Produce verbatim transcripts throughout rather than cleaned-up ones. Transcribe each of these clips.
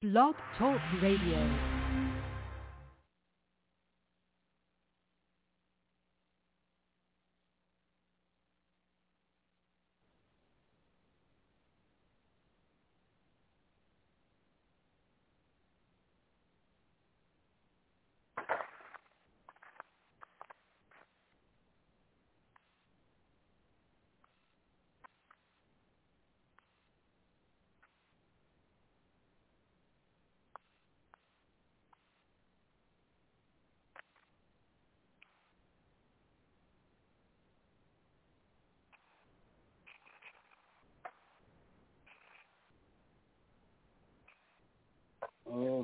Blog Talk Radio. Uh,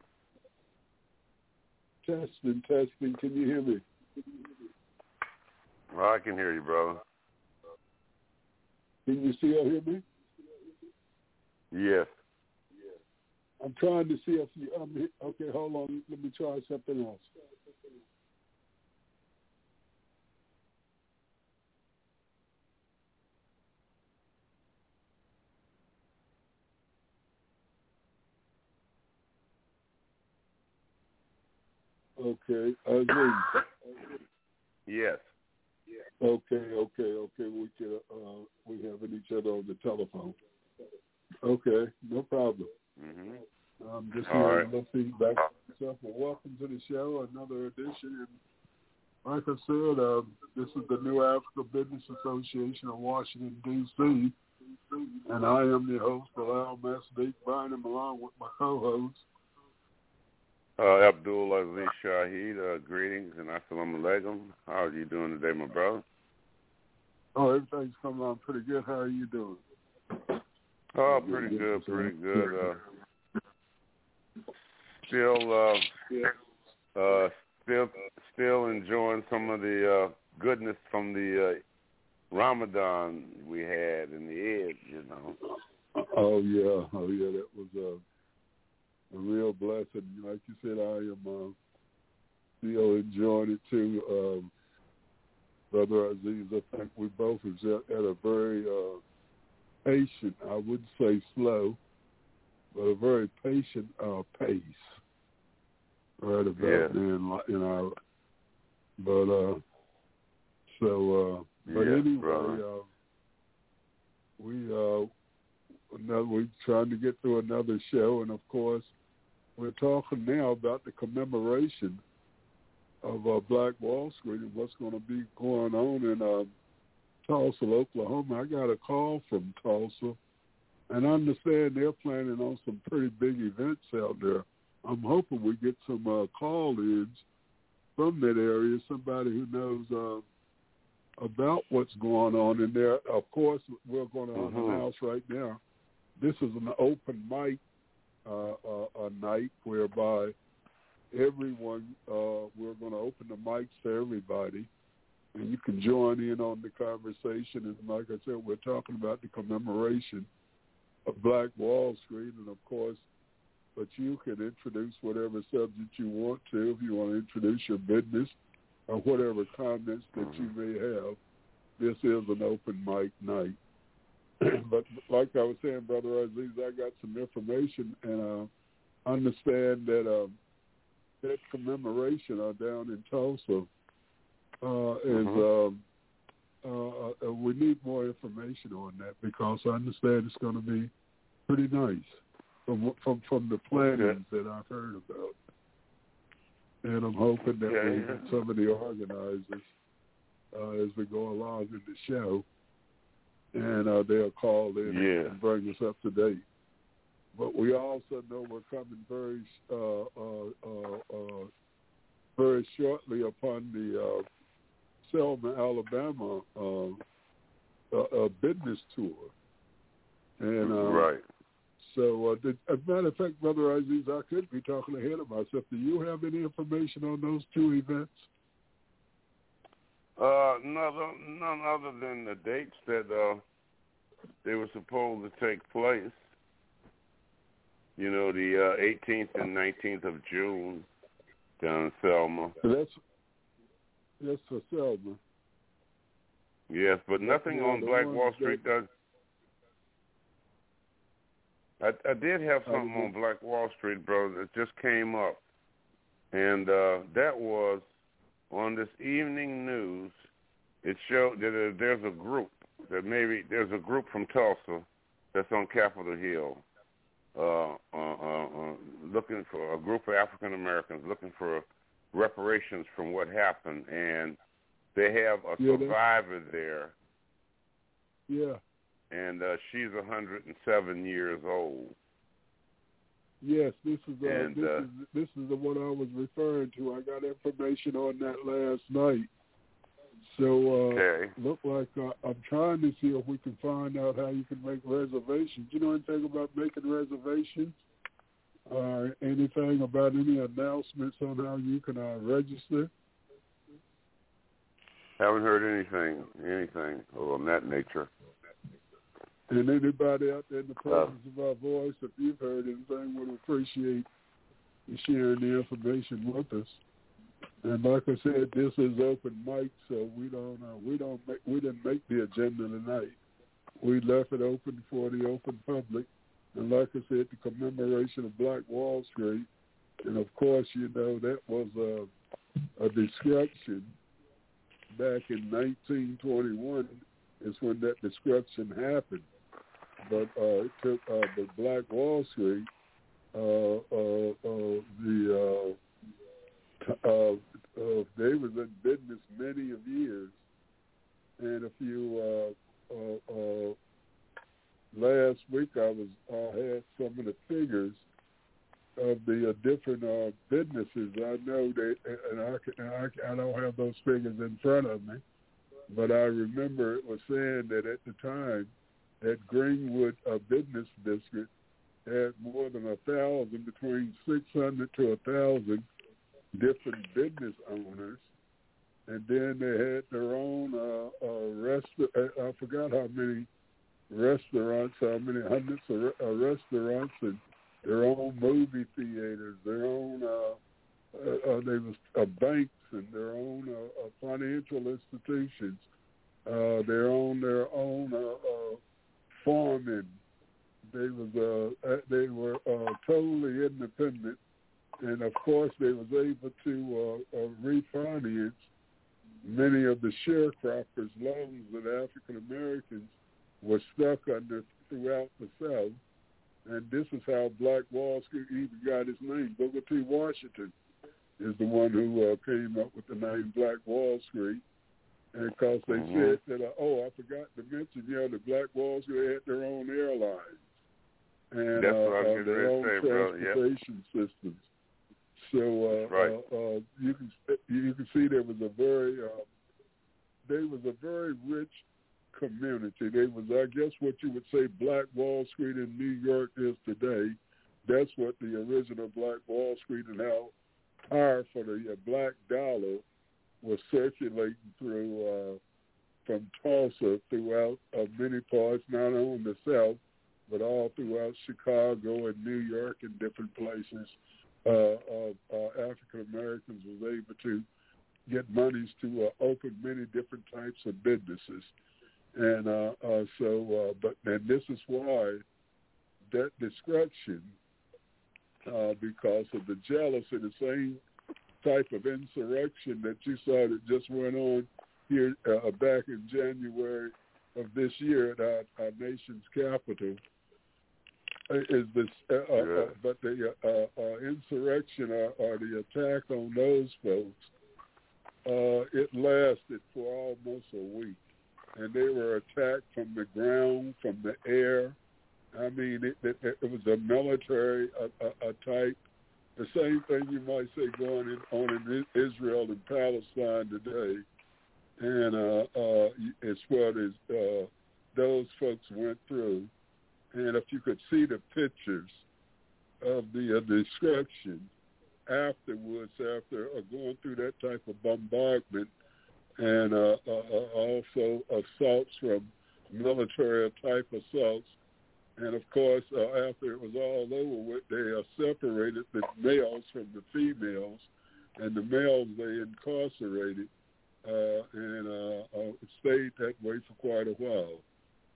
testing, testing. Can you hear me? Well, I can hear you, brother. Can you see or hear me? Yes. I'm trying to see if you. Um, okay, hold on. Let me try something else. Okay, Aziz. Yes. Okay, okay, okay. We can. Uh, we having each other on the telephone. Okay, no problem. Mm-hmm. I'm just All hearing right. a little feedback. So, well, welcome to the show, another edition. And like I said, uh, this is the New Africa Business Association of Washington, D C, and I am the host, Bilal Masdik Bynum, along with my co-host. Uh, Abdul Aziz Shahid, uh, greetings and assalamu alaikum. How are you doing today, my brother? Oh, everything's coming on pretty good. How are you doing? Oh, pretty good, pretty good. Uh, still, uh, uh, still, still enjoying some of the uh, goodness from the uh, Ramadan we had in the Eid, you know. Oh yeah, oh yeah, that was a, a real blessing. Like you said, I am uh, still enjoying it too, um, Brother Aziz. I think we both is at, at a very uh, patient, I wouldn't say slow, but a very patient uh, pace. Right about Yeah. then, in our, but uh, so, uh, but Yeah, anyway, brother. uh, we uh, another we're trying to get through another show, and of course, we're talking now about the commemoration of uh, Black Wall Street and what's going to be going on in uh, Tulsa, Oklahoma. I got a call from Tulsa, and I understand they're planning on some pretty big events out there. I'm hoping we get some uh, call-ins from that area, somebody who knows uh, about what's going on in there. Of course, we're going to Mm-hmm. announce right now, this is an open mic uh, uh, a night whereby everyone, uh, we're going to open the mics to everybody, and you can join in on the conversation. And like I said, we're talking about the commemoration of Black Wall Street, and of course, but you can introduce whatever subject you want to. If you want to introduce your business or whatever comments that you may have, this is an open mic night. But like I was saying, Brother Aziz, I got some information, and uh, understand that um, that commemoration uh, down in Tulsa uh, is, Mm-hmm. um, uh, uh, we need more information on that, because I understand it's going to be pretty nice. From, from from the plannings Okay. that I've heard about. And I'm hoping that Yeah, we yeah. get some of the organizers uh, as we go along in the show, and uh, they'll call in Yeah. and bring us up to date. But we also know we're coming very uh, uh, uh, uh, very shortly upon the uh, Selma, Alabama uh, uh, uh, business tour. And uh, right. So, uh, did, as a matter of fact, Brother Aziz, I could be talking ahead of myself. Do you have any information on those two events? Uh, none, none other than the dates that uh, they were supposed to take place. You know, the uh, eighteenth and nineteenth of June down in Selma. So that's that's for Selma. Yes, but nothing Now, on the Black ones Wall Street that- does. I, I did have something on Black Wall Street, brother, that just came up, and uh, that was on this evening news. It showed that uh, there's a group that maybe there's a group from Tulsa that's on Capitol Hill, uh, uh, uh, uh, looking for a group of African Americans looking for reparations from what happened, and they have a yeah, survivor there. Yeah. And uh, she's one hundred seven years old. Yes, this is uh, and, this uh, is this is the one I was referring to. I got information on that last night. So uh, okay. look like uh, I'm trying to see if we can find out how you can make reservations. You know anything about making reservations? Uh, anything about any announcements on how you can uh, register? Haven't heard anything, anything of that nature. And anybody out there in the presence uh, of our voice, if you've heard anything, would appreciate you sharing the information with us. And like I said, this is open mic, so we don't uh, we don't make, we didn't make the agenda tonight. We left it open for the open public, and like I said, the commemoration of Black Wall Street, and of course, you know that was a, a destruction back in nineteen twenty-one. Is when that destruction happened. But uh, it took uh, the Black Wall Street, uh, uh, uh, the uh, uh, uh, they was in business many of years, and if you uh, uh, uh, last week I was I had some of the figures of the uh, different uh, businesses. I know they, and I, can, I I don't have those figures in front of me, but I remember it was saying that at the time that Greenwood uh, Business District had more than a thousand, between six hundred to a thousand different business owners, and then they had their own uh, uh, restaurant. I forgot how many restaurants, how many hundreds of re- uh, restaurants, and their own movie theaters, their own. Uh, uh, uh, they was uh, banks and their own uh, uh, financial institutions. Uh, their own their own uh, uh, farming. They was uh, they were uh, totally independent, and of course they was able to uh, uh, refinance many of the sharecroppers' loans that African Americans were stuck under throughout the South. And this is how Black Wall Street even got its name. Booker T. Washington is the one who uh, came up with the name Black Wall Street. And because they mm-hmm. said that, uh, oh, I forgot to mention, you know, the Black Wall Street had their own airlines and That's uh, what I was uh, their own say, transportation yep. systems. So uh, right. uh, uh, you can you can see there was a very uh, there was a very rich community. They was, I guess, what you would say Black Wall Street in New York is today. That's what the original Black Wall Street and how power for the uh, black dollar was circulating through uh, from Tulsa throughout uh, many parts, not only the South, but all throughout Chicago and New York and different places. Uh, uh, uh, African Americans was able to get monies to uh, open many different types of businesses. And uh, uh, so, uh, but and this is why that destruction, uh, because of the jealousy, the same type of insurrection that you saw that just went on here uh, back in January of this year at our, our nation's capital, is this. Uh, yeah. uh, but the uh, uh, insurrection or, or the attack on those folks, uh, it lasted for almost a week. And they were attacked from the ground, from the air. I mean, it, it, it was a military a, a, a type. The same thing you might say going in, on in Israel and Palestine today. And uh, uh, as well as uh, those folks went through. And if you could see the pictures of the uh, destruction afterwards, after uh, going through that type of bombardment, and uh, uh, also assaults from military type assaults. And, of course, uh, after it was all over with, they uh, separated the males from the females, and the males they incarcerated uh, and uh, uh, stayed that way for quite a while.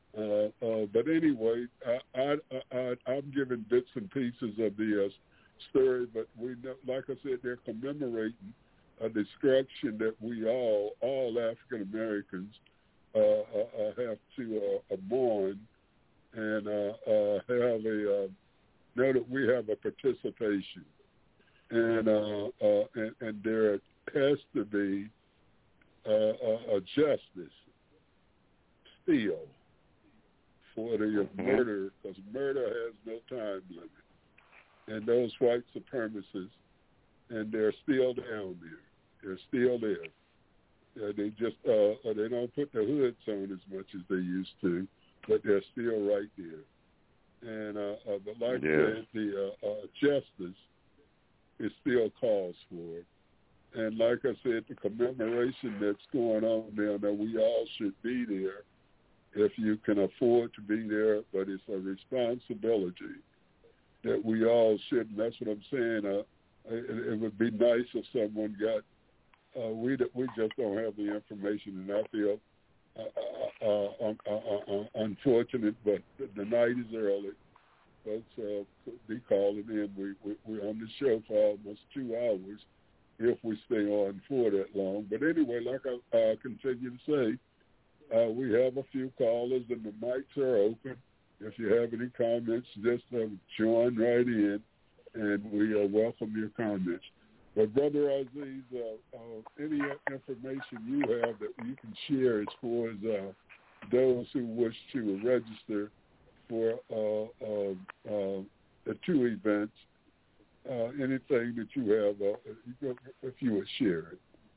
Uh, uh, but anyway, I, I, I, I'm giving bits and pieces of the uh, story, but we know, like I said, they're commemorating a destruction that we all, all African Americans, uh, uh, have to uh, mourn and uh, uh, have a uh, know that we have a participation, and uh, uh, and, and there has to be uh, a, a justice still for the mm-hmm. murder, because murder has no time limit, and those white supremacists, and they're still down there. They're still there. Uh, they just uh, they don't put the hoods on as much as they used to, but they're still right there. And uh, uh, but like yeah. I said, the uh, uh, justice is still calls for. And like I said, the commemoration that's going on there, that we all should be there if you can afford to be there, but it's a responsibility that we all should. And that's what I'm saying. Uh, it, it would be nice if someone got, uh, we we just don't have the information, and I feel uh, uh, uh, uh, uh, unfortunate, but the night is early. Folks uh, be calling in. We, we, we're on the show for almost two hours if we stay on for that long. But anyway, like I uh, continue to say, uh, we have a few callers and the mics are open. If you have any comments, just uh, join right in, and we uh, welcome your comments. But Brother Aziz, uh, uh, any information you have that you can share as far as uh, those who wish to register for uh, uh, uh, the two events, uh, anything that you have, uh, if you would share it.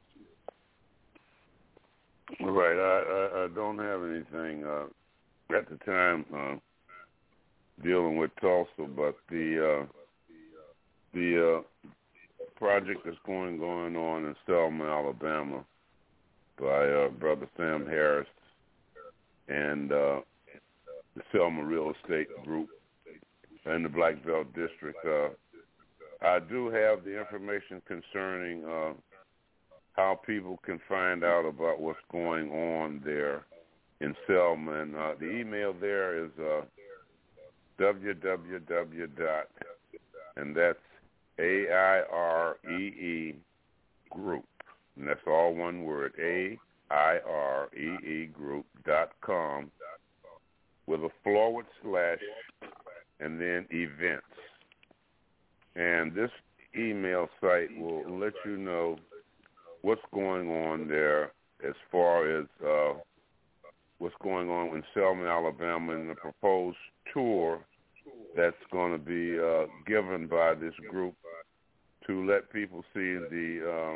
Right. I, I, I don't have anything uh, at the time uh, dealing with Tulsa, but the uh, the uh, project that's going going on in Selma, Alabama, by uh, Brother Sam Harris and uh, the Selma Real Estate Group and the Black Belt District. Uh, I do have the information concerning uh, how people can find out about what's going on there in Selma. And uh, the email there is uh, www dot, and that's A I R E E group, and that's all one word, A I R E E group dot com, with a forward slash and then events. And this email site will let you know what's going on there as far as uh, what's going on in Selma, Alabama, and the proposed tour that's going to be uh, given by this group to let people see the uh,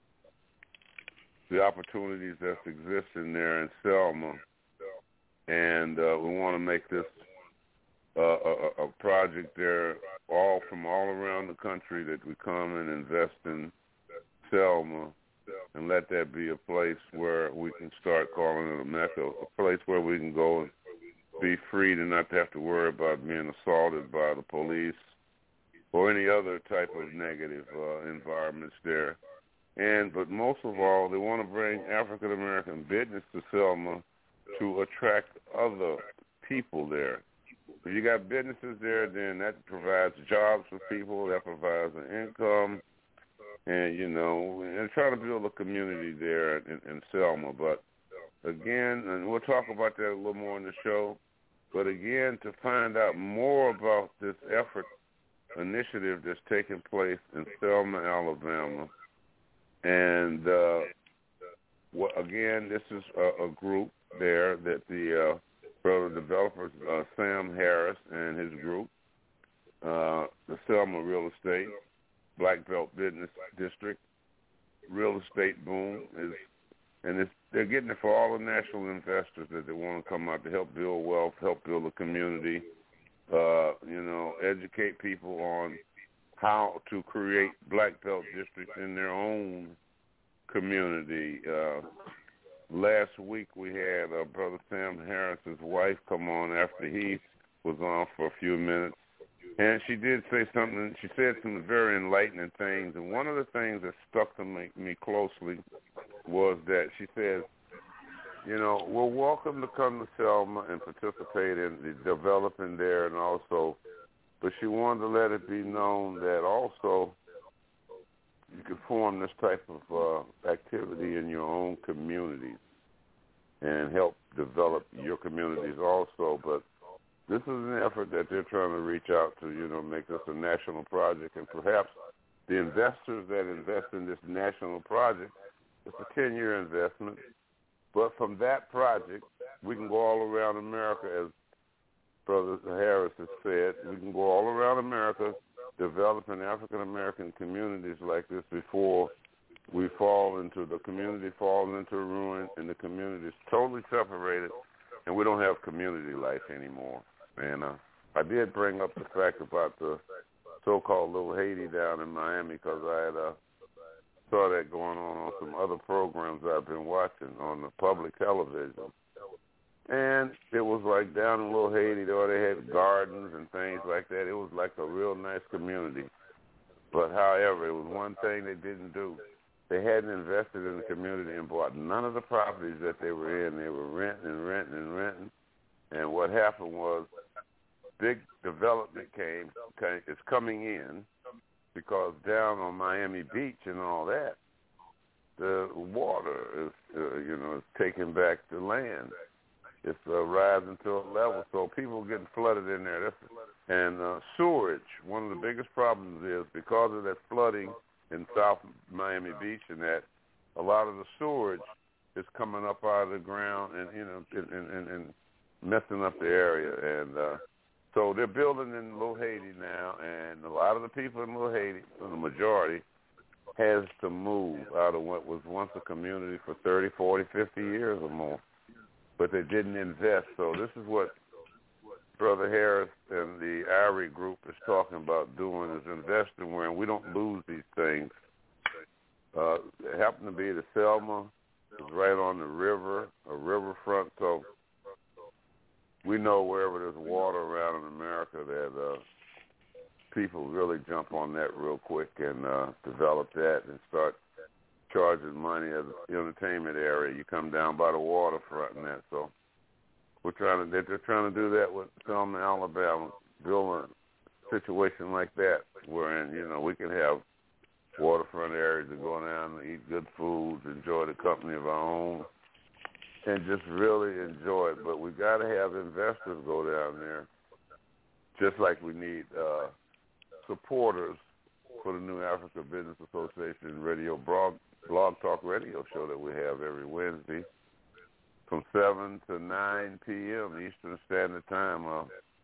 the opportunities that exist in there in Selma. And uh, we want to make this uh, a, a project there all from all around the country, that we come and invest in Selma and let that be a place where we can start calling it a Mecca, a place where we can go and be free to not have to worry about being assaulted by the police or any other type of negative uh, environments there. And but most of all, they want to bring African American business to Selma to attract other people there. If you got businesses there, then that provides jobs for people, that provides an income, and, you know, and trying to build a community there in, in Selma. But, again, and we'll talk about that a little more in the show, but, again, to find out more about this effort, initiative that's taking place in Selma, Alabama, and, uh, well, again, this is a, a group there that the uh, brother developers, uh, Sam Harris and his group, uh, the Selma Real Estate, Black Belt Business District, Real Estate Boom, is, and it's, they're getting it for all the national investors that they want to come out to help build wealth, help build a community, uh, you know, educate people on how to create Black Belt districts in their own community. Uh, last week we had uh, Brother Sam Harris's wife come on after he was on for a few minutes, and she did say something. She said some very enlightening things, and one of the things that stuck to me, me closely was that she says, you know, we're welcome to come to Selma and participate in the developing there, and also, but she wanted to let it be known that also you can form this type of uh, activity in your own communities and help develop your communities also. But this is an effort that they're trying to reach out to, you know, make this a national project, and perhaps the investors that invest in this national project, it's a ten-year investment. But from that project, we can go all around America, as Brother Harris has said. We can go all around America developing African-American communities like this before we fall into, the community falls into ruin and the community is totally separated and we don't have community life anymore. And uh, I did bring up the fact about the so-called Little Haiti down in Miami because I had uh, saw that going on on some other programs I've been watching on the public television. And it was like down in Little Haiti, though, they had gardens and things like that. It was like a real nice community. But, however, it was one thing they didn't do. They hadn't invested in the community and bought none of the properties that they were in. They were renting and renting and renting. And what happened was big development came, came is coming in because down on Miami Beach and all that, the water is, uh, you know, is taking back the land. It's uh, rising to a level, so people are getting flooded in there. That's, and uh, sewerage, one of the biggest problems is because of that flooding in South Miami Beach and that, a lot of the sewerage is coming up out of the ground and, you know, and, and, and messing up the area. And uh, so they're building in Little Haiti now, and a lot of the people in Little Haiti, the majority, has to move out of what was once a community for thirty, forty, fifty years or more. But they didn't invest. So this is what Brother Harris and the I R I group is talking about doing, is investing where we don't lose these things. Uh, it happened to be the Selma. It's right on the river, a riverfront. So we know wherever there's water around in America that uh, people really jump on that real quick and uh, develop that and start charging money as an entertainment area. You come down by the waterfront and that. So we're trying to, they're trying to do that with Selma, Alabama, build a situation like that wherein, you know, we can have waterfront areas to go down and eat good foods, enjoy the company of our own, and just really enjoy it. But we got to have investors go down there, just like we need uh, supporters for the New Africa Business Association radio blog, blog talk radio show that we have every Wednesday from seven to nine p.m. Eastern Standard Time. Uh,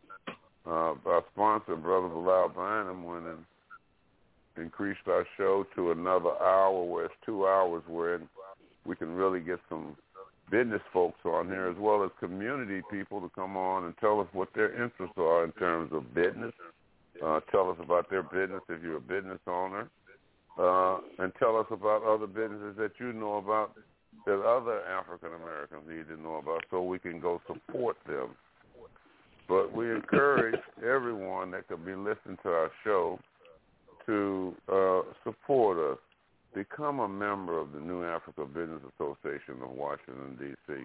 uh, our sponsor, Brother Bilal Bynum, went and increased our show to another hour, where it's two hours where we can really get some business folks on here as well as community people to come on and tell us what their interests are in terms of business. Uh, tell us about their business if you're a business owner, uh, and tell us about other businesses that you know about that other African Americans need to know about so we can go support them. But we encourage everyone that could be listening to our show to uh, support us. Become a member of the New Africa Business Association of Washington, D C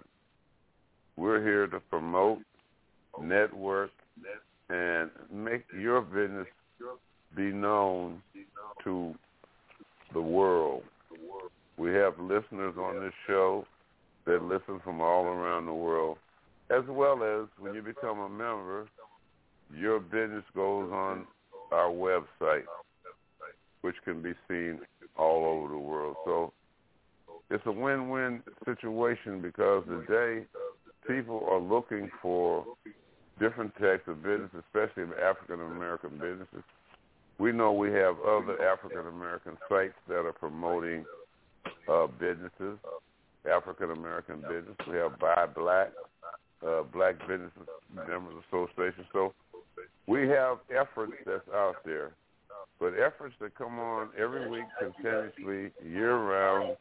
We're here to promote, network, and make your business be known to the world. We have listeners on this show that listen from all around the world, as well as when you become a member, your business goes on our website, which can be seen all over the world. So it's a win-win situation because today people are looking for different types of business, especially African-American businesses. We know we have other African-American sites that are promoting uh, businesses, African-American business. We have Buy Black, uh, Black Business Members Association. So we have efforts that's out there, but efforts that come on every week continuously, year-round,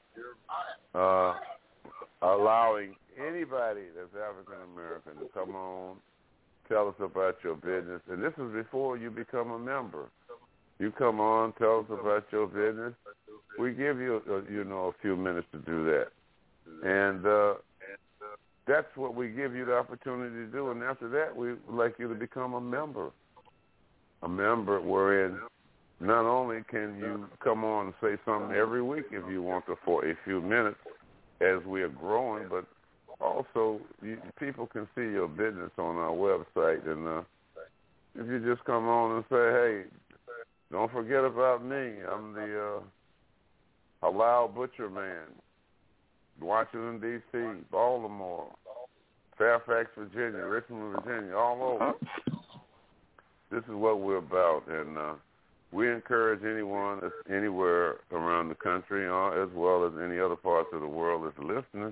uh, allowing anybody that's African-American to come on, tell us about your business. And this is before you become a member. You come on, tell us about your business. We give you, uh, you know, a few minutes to do that. And uh, that's what we give you the opportunity to do. And after that, we would like you to become a member. A member wherein not only can you come on and say something every week if you want to for a few minutes as we are growing, but also you, people can see your business on our website. And uh, if you just come on and say, hey, don't forget about me. I'm the uh, Halal Butcher Man, Washington, D C, Baltimore, Fairfax, Virginia, Richmond, Virginia, all over. This is what we're about, and uh, we encourage anyone that's anywhere around the country, or as well as any other parts of the world that's listening,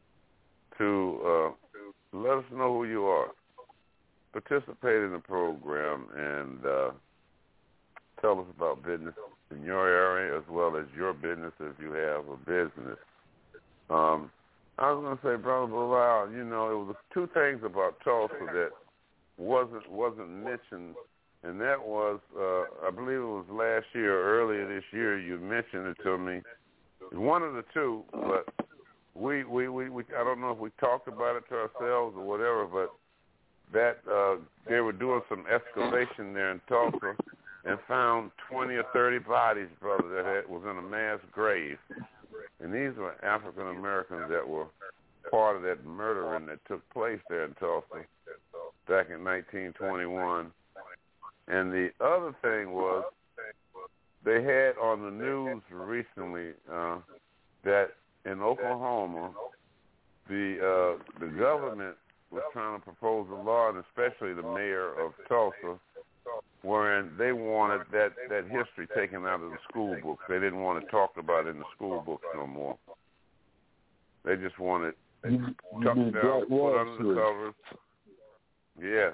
to uh, let us know who you are. Participate in the program and uh, tell us about business in your area as well as your business if you have a business. Um, I was going to say, Brother Bilal, you know, it was two things about Tulsa that wasn't wasn't mentioned, and that was, uh, I believe it was last year or earlier this year, you mentioned it to me. One of the two, but we, we, we, we I don't know if we talked about it to ourselves or whatever, but that uh, they were doing some excavation there in Tulsa and found twenty or thirty bodies, brother, that had, was in a mass grave. And these were African Americans that were part of that murdering that took place there in Tulsa back in nineteen twenty-one. And the other thing was they had on the news recently uh, that in Oklahoma, the uh, the government was trying to propose a law, and especially the mayor of Tulsa, wherein they wanted that, that history taken out of the school books. They didn't want it talked about in the school books no more. They just wanted it tucked down, put under the covers. Yeah.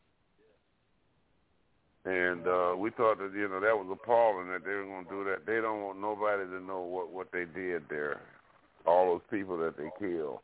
And uh, we thought that, you know, that was appalling that they were going to do that. They don't want nobody to know what, what they did there, all those people that they killed.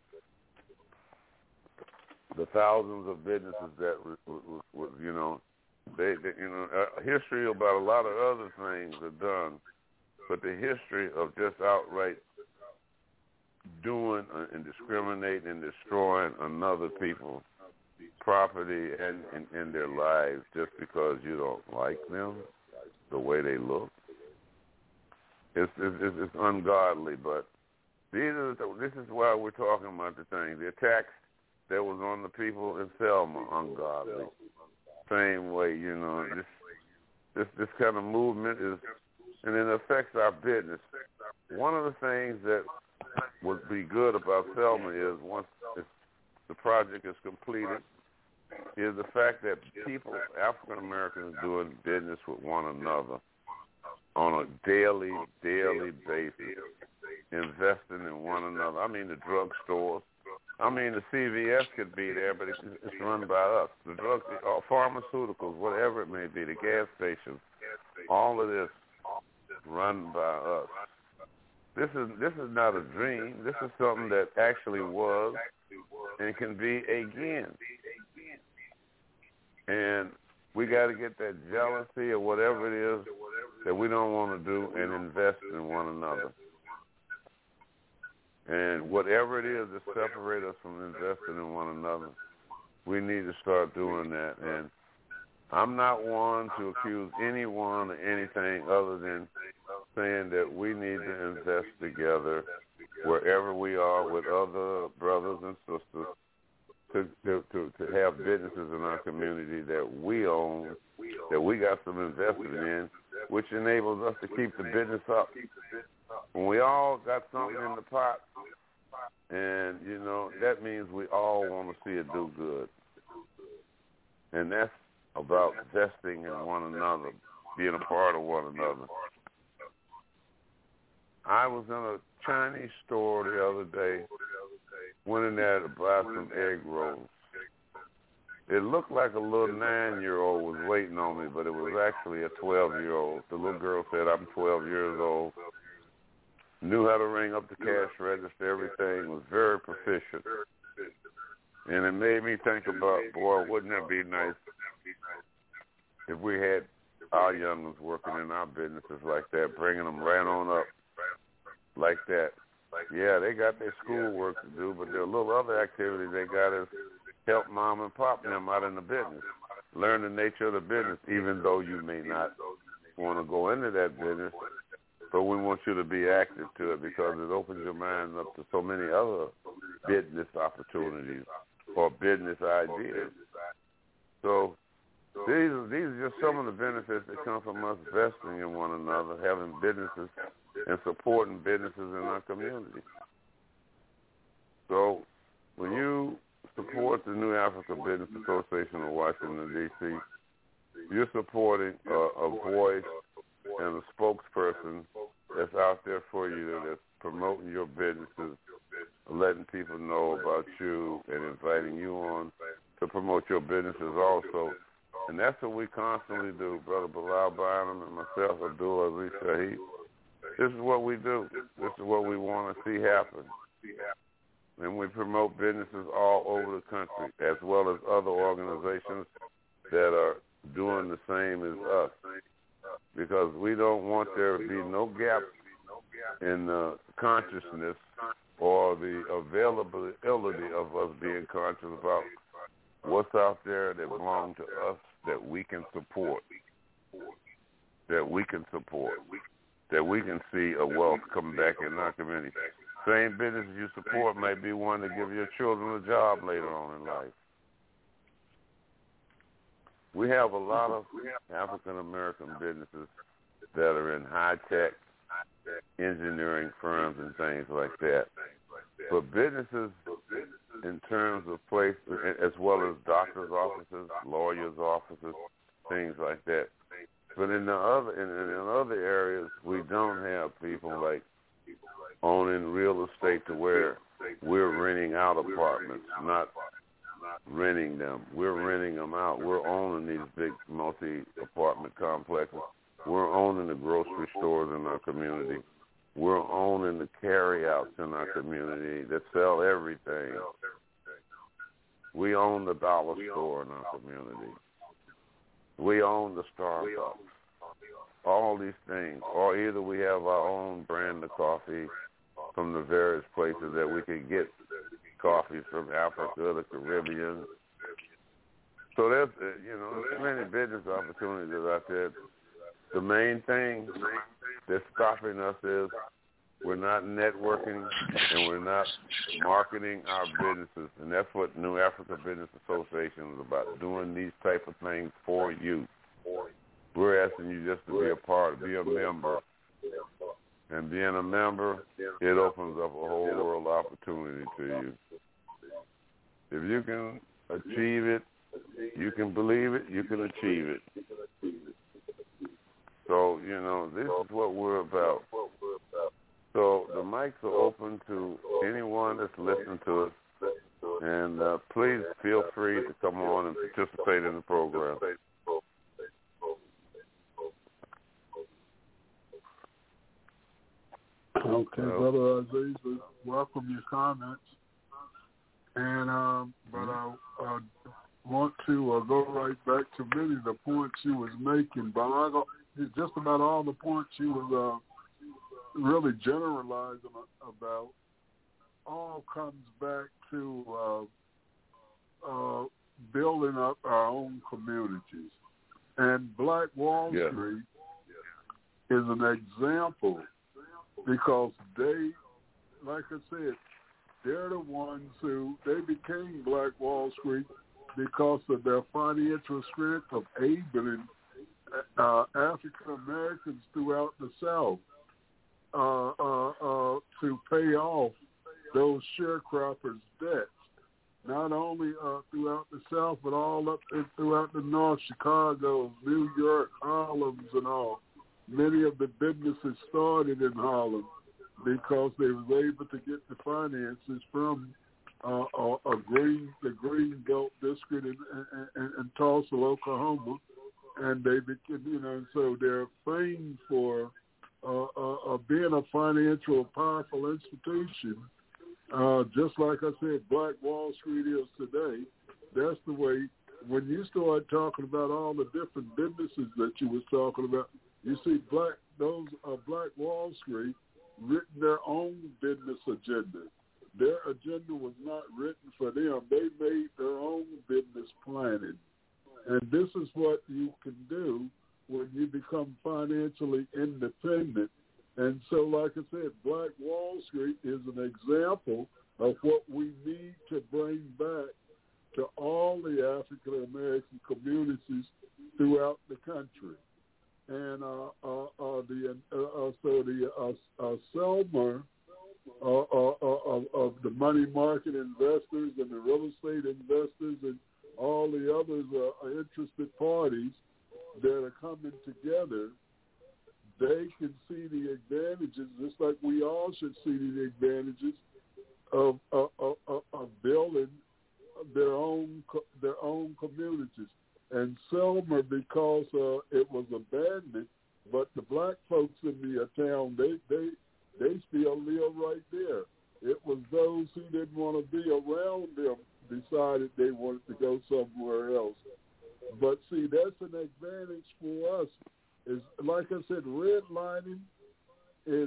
The thousands of businesses that, was, was, was, you know, They, they, you know, uh, history about a lot of other things are done, but the history of just outright doing uh, and discriminating and destroying another people's property and, and, and their lives just because you don't like them, the way they look, it's, it's, it's ungodly. But these are the, this is why we're talking about the thing. The attacks that was on the people in Selma, ungodly. Same way, you know, this this this kind of movement is, and it affects our business. One of the things that would be good about Selma is once the project is completed, is the fact that people, African Americans, doing business with one another on a daily, daily basis, investing in one another. I mean, the drugstores. I mean, the C V S could be there, but it's, it's run by us. The drug, uh, pharmaceuticals, whatever it may be, the gas stations, all of this run by us. This is this is not a dream. This is something that actually was and can be again. And we got to get that jealousy or whatever it is that we don't want to do and invest in one another. And whatever it is that separates us from investing in one another, we need to start doing that. And I'm not one to accuse anyone of anything other than saying that we need to invest together wherever we are with other brothers and sisters to, to, to, to have businesses in our community that we own, that we got some investment in, which enables us to keep the business up. When we all got something in the pot, and, you know, that means we all want to see it do good. And that's about investing in one another, being a part of one another. I was in a Chinese store the other day, went in there to buy some egg rolls. It looked like a little nine-year-old was waiting on me, but it was actually a twelve-year-old. The little girl said, I'm twelve years old. Knew how to ring up the cash register, everything, was very proficient. And it made me think about, boy, wouldn't it be nice if we had our young ones working in our businesses like that, bringing them right on up like that, yeah, they got their schoolwork to do, but there are little other activities they got is help mom and pop them out in the business. Learn the nature of the business, even though you may not want to go into that business, but we want you to be active to it because it opens your mind up to so many other business opportunities or business ideas. So these are, these are just some of the benefits that come from us investing in one another, having businesses and supporting businesses in our community. So when you support the New Africa Business Association of Washington, D C, you're supporting a, a voice and a spokesperson that's out there for you, that's promoting your businesses, letting people know about you and inviting you on to promote your businesses also. And that's what we constantly do, Brother Bilal Bynum and myself, Abdul Aziz Shaheed. This is what we do. This is what we want to see happen. And we promote businesses all over the country, as well as other organizations that are doing the same as us. Because we don't want there to be no gap in the consciousness or the availability of us being conscious about what's out there that belongs to us that we can support, that we can support, that we can see a wealth come back in our community. Same business you support might be one to give your children a job later on in life. We have a lot of African-American businesses that are in high-tech engineering firms and things like that. But businesses in terms of places, as well as doctors' offices, lawyers' offices, things like that. But in the other in, in other areas, we don't have people like owning real estate to where we're renting out apartments, not renting them. We're renting them out. We're owning these big multi-apartment complexes. We're owning the grocery stores in our community. We're owning the carry-outs in our community that sell everything. We own the dollar store in our community. We own the Starbucks. All these things. Or either we have our own brand of coffee from the various places that we can get coffee from Africa, the Caribbean. So there's, you know, there's many business opportunities out there. The main thing that's stopping us is we're not networking and we're not marketing our businesses. And that's what New Africa Business Association is about, doing these type of things for you. We're asking you just to be a part, be a member. And being a member, it opens up a whole world of opportunity to you. If you can achieve it, you can believe it, you can achieve it. So, you know, this is what we're about. So the mics are open to anyone that's listening to us. And uh, please feel free to come on and participate in the program. Okay, Brother Aziz, welcome your comments. And um, but I uh, want to uh, go right back to many of the points you was making. But I go, just about all the points you was uh, really generalizing about all comes back to uh, uh, building up our own communities. And Black Wall yeah. Street is an example because they, like I said, they're the ones who, they became Black Wall Street because of their financial strength of enabling uh, African Americans throughout the South uh, uh, uh, to pay off those sharecroppers' debts, not only uh, throughout the South, but all up and throughout the North, Chicago, New York, Harlem's and all. Many of the businesses started in Harlem because they was able to get the finances from uh, a, a green, the Green Belt District in, in, in Tulsa, Oklahoma, and they became, you know, so they're famed for uh, uh, uh, being a financial powerful institution. Uh, just like I said, Black Wall Street is today. That's the way. When you start talking about all the different businesses that you was talking about, you see Black those uh, Black Wall Street written their own business agenda. Their agenda was not written for them. They made their own business planning. And this is what you can do when you become financially independent. And so, like I said, Black Wall Street is an example of what we need to bring back to all the African-American communities throughout the country. And uh, uh, uh, the uh, uh, so the uh, uh, Selmer uh, uh, uh, of, of the money market investors and the real estate investors and all the others uh, are interested parties that are coming together, they can see the advantages, just like we all should see the advantages of of, of, of building their own their own communities. And Selmer, because uh, it was abandoned, but the black folks in the uh, town, they they they still live right there. It was those who didn't want to be around them decided they wanted to go somewhere else. But see, that's an advantage for us. Is like I said, redlining is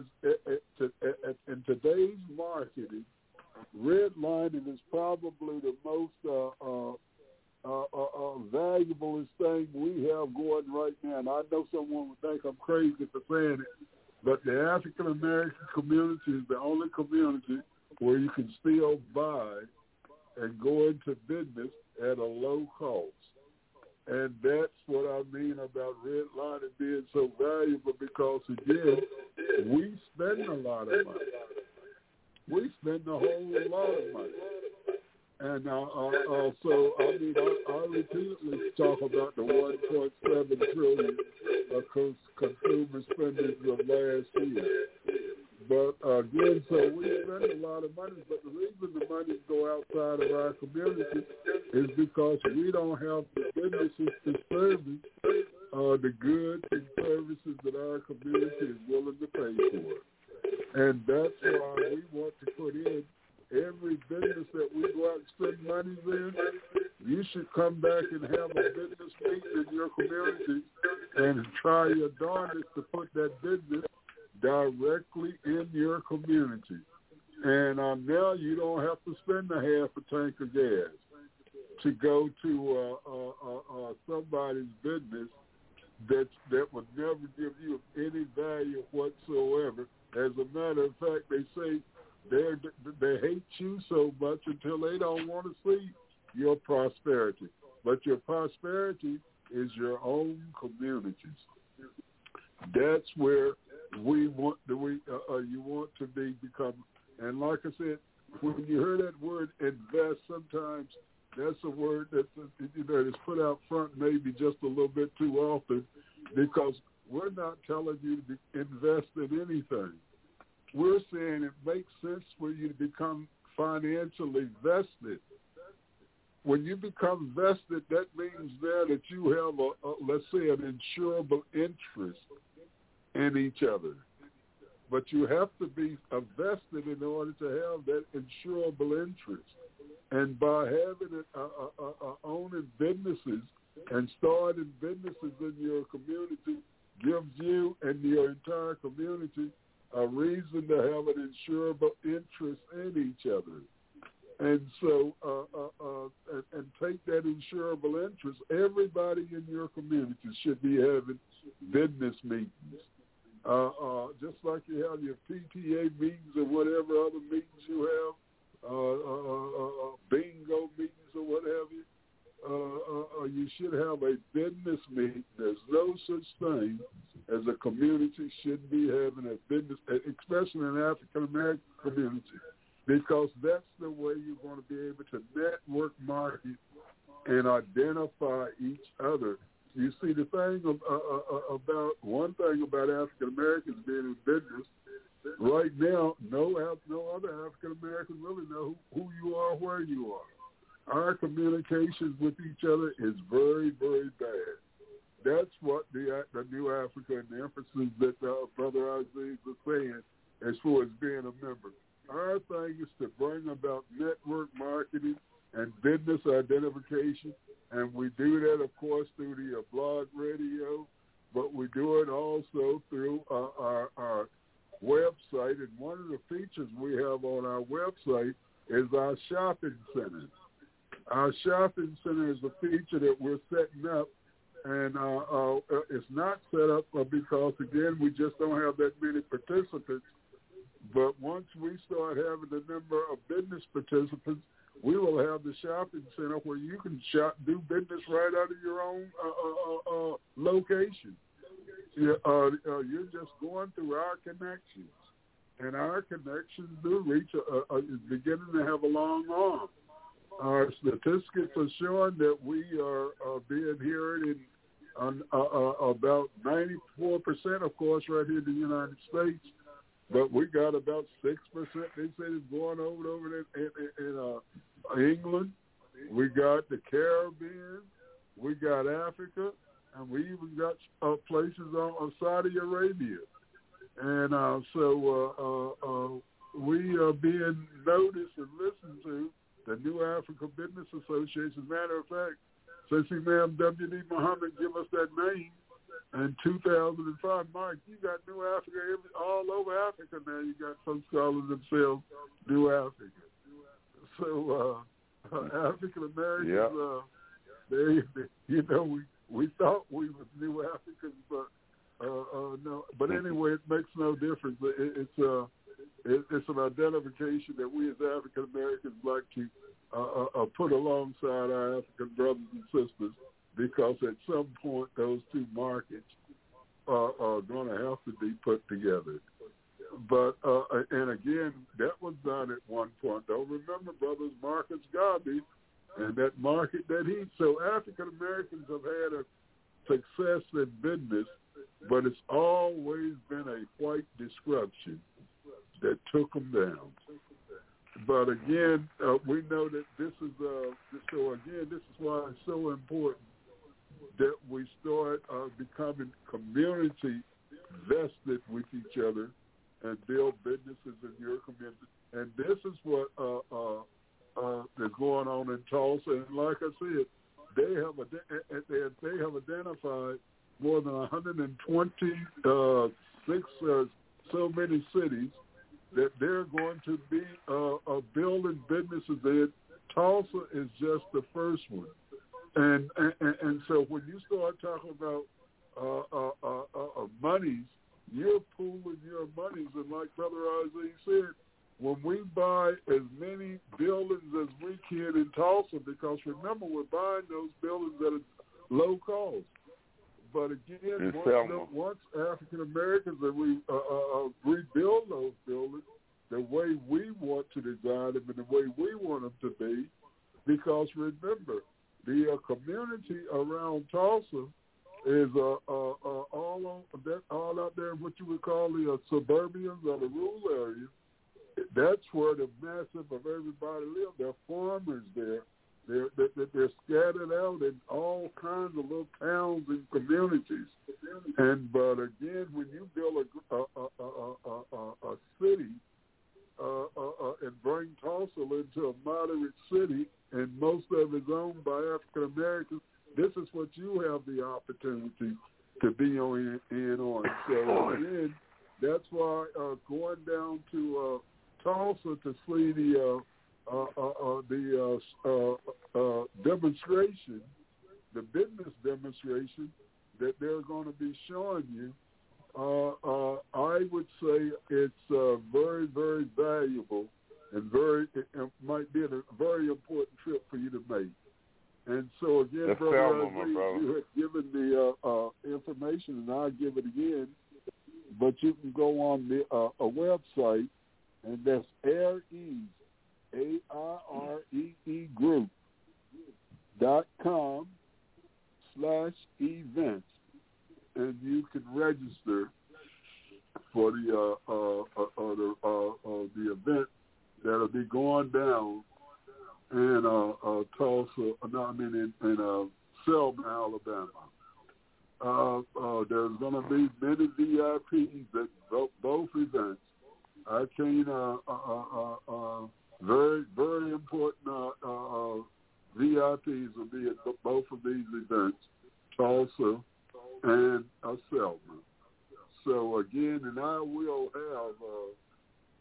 in today's marketing. Redlining is probably the most uh, uh, uh, uh, uh, valuable thing we have going right now. And I know someone would think I'm crazy for saying it, but the African American community is the only community where you can still buy and go into business at a low cost. And that's what I mean about redlining being so valuable, because, again, we spend a lot of money. We spend a whole lot of money. And uh, uh, uh, so, I mean, I, I repeatedly talk about the one point seven trillion dollars of consumer spending of last year. But uh, again, so we spend a lot of money, but the reason the money go outside of our community is because we don't have the businesses to service uh, the goods and services that our community is willing to pay for. And that's why we want to put in every business that we go out and spend money in. You should come back and have a business meeting in your community and try your darndest to put that business directly in your community. And uh, now you don't have to spend a half a tank of gas to go to uh, uh, uh, uh, somebody's business that that would never give you any value whatsoever. As a matter of fact, they say they they hate you so much until they don't want to see your prosperity. But your prosperity is your own communities. That's where we want the we uh, uh, you want to be become. And like I said, when you hear that word invest, sometimes that's a word that you know is put out front maybe just a little bit too often, because we're not telling you to be, invest in anything. We're saying it makes sense for you to become financially vested. When you become vested, that means there that you have a, a let's say an insurable interest in each other. But you have to be vested in order to have that insurable interest. And by having it, uh, uh, uh, owning businesses and starting businesses in your community gives you and your entire community a reason to have an insurable interest in each other. And so, uh, uh, uh, and, and take that insurable interest. Everybody in your community should be having business meetings. Uh, uh, just like you have your P T A meetings or whatever other meetings you have, uh, uh, uh, bingo meetings or what have you, uh, uh, you should have a business meeting. There's no such thing as a community shouldn't be having a business, especially an African-American community, because that's the way you're going to be able to network, market, and identify each other. You see, the thing uh, uh, about one thing about African Americans being in business right now, no no other African American really know who, who you are, where you are. Our communications with each other is very, very bad. That's what the the New Africa and the emphasis that uh, Brother Aziz was saying as far as being a member. Our thing is to bring about network marketing and business identification. And we do that, of course, through the uh, blog radio, but we do it also through uh, our, our website, and one of the features we have on our website is our shopping center. Our shopping center is a feature that we're setting up, and uh, uh, it's not set up because, again, we just don't have that many participants. But once we start having the number of business participants, we will have the shopping center where you can shop, do business right out of your own uh, uh, uh, location. You're, uh, uh, you're just going through our connections, and our connections do reach, a, a, is beginning to have a long arm. Our statistics are showing that we are uh, being heard in on, uh, uh, about ninety-four percent, of course, right here in the United States. But we got about six percent. They say it's going over over in, in, in uh, England. We got the Caribbean. We got Africa, and we even got uh, places on, on Saudi Arabia. And uh, so uh, uh, uh, we are being noticed and listened to. The New Africa Business Association. Matter of fact, since Imam W D Muhammad give us that name in two thousand five, Mike, you got New Africa every, all over Africa now. You got folks calling themselves New Africa. So uh, uh, African Americans, yep. uh, they, they, you know, we we thought we was New Africans, but uh, uh, no. But anyway, it makes no difference. It, it's uh. It's an identification that we as African Americans like to uh, uh, put alongside our African brothers and sisters, because at some point those two markets are, are going to have to be put together. But uh, and again, that was done at one point. Don't remember, brothers, Marcus Garvey and that market that he. So African Americans have had a success in business, but it's always been a white disruption that took them down. But again, uh, we know that this is, uh, so again, this is why it's so important that we start uh, becoming community vested with each other and build businesses in your community. And this is what uh, uh, uh, is going on in Tulsa. And like I said, they have, ad- they have identified more than one hundred twenty-six uh, so many cities that they're going to be uh, uh, building businesses in. Tulsa is just the first one. And and, and so when you start talking about uh, uh, uh, uh, monies, you're pooling your monies. And like Brother Isaiah said, when we buy as many buildings as we can in Tulsa, because remember, we're buying those buildings at a low cost. But again, once, once African Americans and we uh, uh, rebuild those buildings the way we want to design them and the way we want them to be, because remember, the uh, community around Tulsa is uh, uh, uh, all on that, all out there in what you would call the uh, suburbians or the rural areas. That's where the massive of everybody live. There are farmers there. They're, they're, they're scattered out in all kinds of little towns and communities. And but again, when you build a, a, a, a, a, a city uh, uh, uh, and bring Tulsa into a moderate city, and most of it is owned by African Americans, this is what you have the opportunity to be on in on. So again, that's why uh, going down to uh, Tulsa to see the uh, Uh, uh, uh, the uh, uh, uh, demonstration, the business demonstration that they're going to be showing you, uh, uh, I would say it's uh, very, very valuable and very, it, it might be a very important trip for you to make. And so again, That's Brother Selma, Isaiah, brother. you have given the uh, uh, information, and I'll give it again. But you can go on the uh, a website, and that's Air Ease. A R R E E group dot com slash events, and you can register for the uh, uh, uh, uh, the, uh, uh, the event that'll be going down in uh, uh, Tulsa, no, I mean in, in uh, Selma, Alabama. Uh, uh, there's going to be many V I Ps at both, both events. I can't. Uh, uh, uh, uh, Very, very important uh, uh, V I Ps will be at both of these events, Tulsa and uh, Selma. So again, and I will have uh,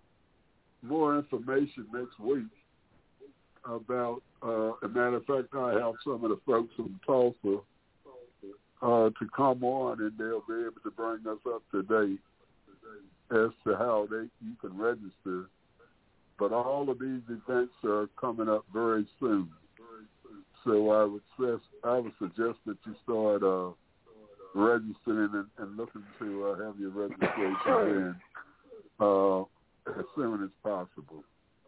more information next week about, uh, as a matter of fact, I have some of the folks from Tulsa uh, to come on, and they'll be able to bring us up to date as to how they you can register. But all of these events are coming up very soon. So I would suggest, I would suggest that you start uh, registering and, and looking to uh, have your registration in uh, as soon as possible.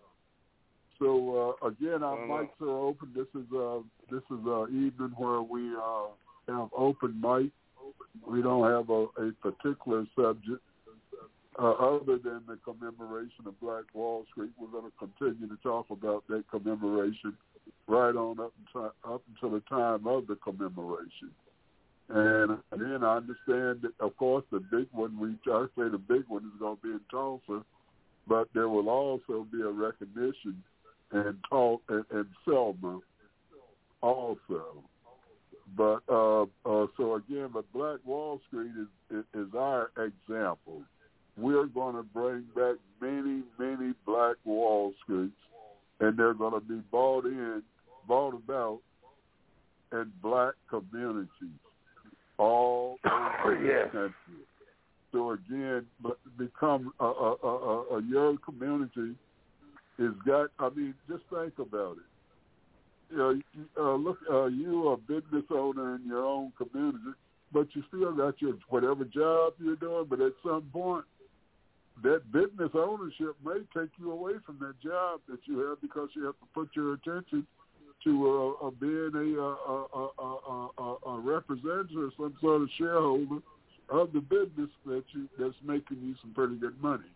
So uh, again, our mics are open. This is uh, this is an evening where we uh, have open mic. We don't have a, a particular subject uh, other than the commemoration of Black Wall Street. We're going to continue to talk about that commemoration right on up until, up until the time of the commemoration. And then I understand that, of course, the big one, we I say the big one is going to be in Tulsa, but there will also be a recognition in, Tul- in, in Selma also. But uh, uh, so again, but Black Wall Street is, is, is our example. We're going to bring back many, many Black Wall Streets, and they're going to be bought in, bought about in Black communities all over yes. the country. So again, but become a, a, a, a young community is got. I mean, just think about it. You know, uh, look, uh, you are a business owner in your own community, but you still got your whatever job you're doing. But at some point, that business ownership may take you away from that job that you have because you have to put your attention to uh, uh, being a, uh, a, a, a, a representative or some sort of shareholder of the business that you that's making you some pretty good money.